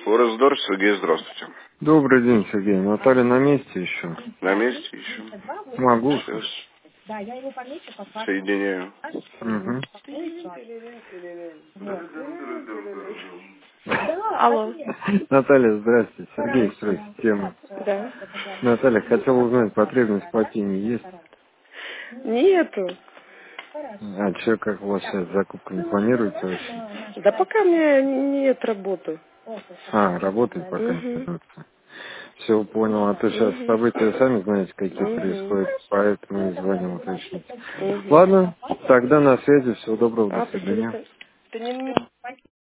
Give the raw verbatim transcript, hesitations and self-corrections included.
Форездор, Сергей, здравствуйте. Добрый день, Сергей. Наталья на месте еще? На месте еще. Могу. Сейчас соединяю. Угу. Алло. Наталья, здрасте. Сергей, строй системы. Да. Наталья, хотел узнать, потребность по теме есть? Нету. А что, как у вас сейчас закупка не планируется вообще? Да пока у меня нет работы. А, работает пока Угу. не Все, понял. А то сейчас Угу. события, сами знаете, какие Угу. происходят, поэтому и звоним уточнить. Угу. Ладно, тогда на связи. Всего доброго, А, до свидания. почему-то... Ты не